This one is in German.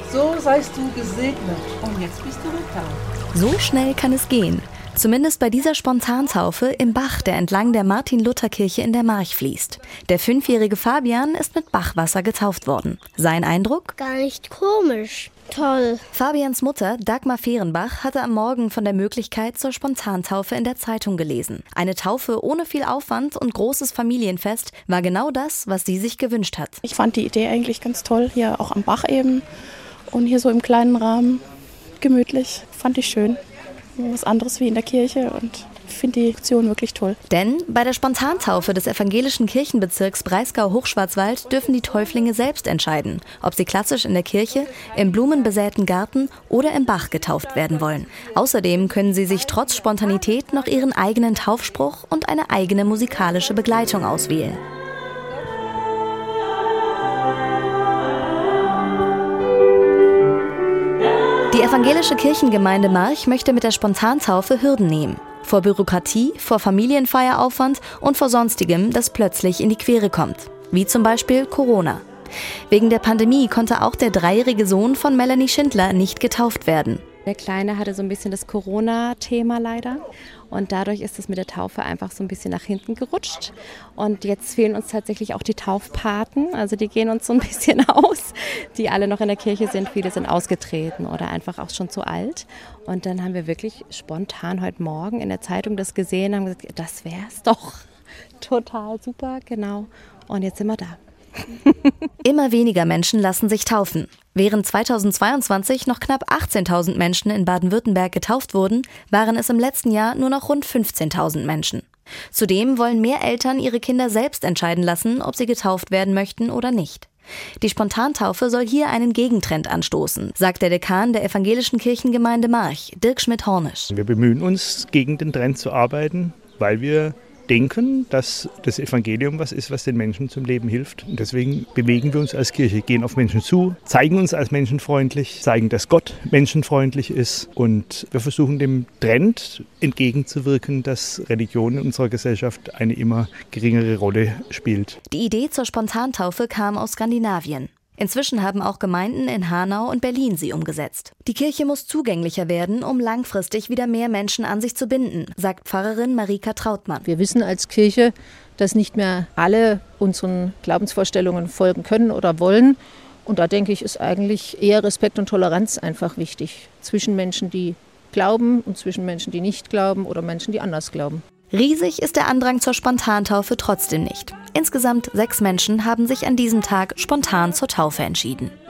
So seist du gesegnet und jetzt bist du getauft. So schnell kann es gehen. Zumindest bei dieser Spontantaufe im Bach, der entlang der Martin-Luther-Kirche in der March fließt. Der 5-jährige Fabian ist mit Bachwasser getauft worden. Sein Eindruck? Gar nicht komisch. Toll. Fabians Mutter, Dagmar Fehrenbach, hatte am Morgen von der Möglichkeit zur Spontantaufe in der Zeitung gelesen. Eine Taufe ohne viel Aufwand und großes Familienfest war genau das, was sie sich gewünscht hat. Ich fand die Idee eigentlich ganz toll, hier auch am Bach eben und hier so im kleinen Rahmen, gemütlich, fand ich schön. Was anderes wie in der Kirche und ich finde die Aktion wirklich toll. Denn bei der Spontantaufe des evangelischen Kirchenbezirks Breisgau-Hochschwarzwald dürfen die Täuflinge selbst entscheiden, ob sie klassisch in der Kirche, im blumenbesäten Garten oder im Bach getauft werden wollen. Außerdem können sie sich trotz Spontanität noch ihren eigenen Taufspruch und eine eigene musikalische Begleitung auswählen. Die evangelische Kirchengemeinde March möchte mit der Spontantaufe Hürden nehmen. Vor Bürokratie, vor Familienfeieraufwand und vor Sonstigem, das plötzlich in die Quere kommt. Wie zum Beispiel Corona. Wegen der Pandemie konnte auch der 3-jährige Sohn von Melanie Schindler nicht getauft werden. Der Kleine hatte so ein bisschen das Corona-Thema leider und dadurch ist es mit der Taufe einfach so ein bisschen nach hinten gerutscht. Und jetzt fehlen uns tatsächlich auch die Taufpaten, also die gehen uns so ein bisschen aus, die alle noch in der Kirche sind. Viele sind ausgetreten oder einfach auch schon zu alt. Und dann haben wir wirklich spontan heute Morgen in der Zeitung das gesehen und haben gesagt, das wär's doch. Total super, genau. Und jetzt sind wir da. Immer weniger Menschen lassen sich taufen. Während 2022 noch knapp 18.000 Menschen in Baden-Württemberg getauft wurden, waren es im letzten Jahr nur noch rund 15.000 Menschen. Zudem wollen mehr Eltern ihre Kinder selbst entscheiden lassen, ob sie getauft werden möchten oder nicht. Die Spontantaufe soll hier einen Gegentrend anstoßen, sagt der Dekan der evangelischen Kirchengemeinde March, Dirk Schmidt-Hornisch. Wir bemühen uns, gegen den Trend zu arbeiten, weil wir denken, dass das Evangelium was ist, was den Menschen zum Leben hilft. Und deswegen bewegen wir uns als Kirche, gehen auf Menschen zu, zeigen uns als menschenfreundlich, zeigen, dass Gott menschenfreundlich ist. Und wir versuchen dem Trend entgegenzuwirken, dass Religion in unserer Gesellschaft eine immer geringere Rolle spielt. Die Idee zur Spontantaufe kam aus Skandinavien. Inzwischen haben auch Gemeinden in Hanau und Berlin sie umgesetzt. Die Kirche muss zugänglicher werden, um langfristig wieder mehr Menschen an sich zu binden, sagt Pfarrerin Marika Trautmann. Wir wissen als Kirche, dass nicht mehr alle unseren Glaubensvorstellungen folgen können oder wollen. Und da denke ich, ist eigentlich eher Respekt und Toleranz einfach wichtig. Zwischen Menschen, die glauben und zwischen Menschen, die nicht glauben oder Menschen, die anders glauben. Riesig ist der Andrang zur Spontantaufe trotzdem nicht. Insgesamt 6 Menschen haben sich an diesem Tag spontan zur Taufe entschieden.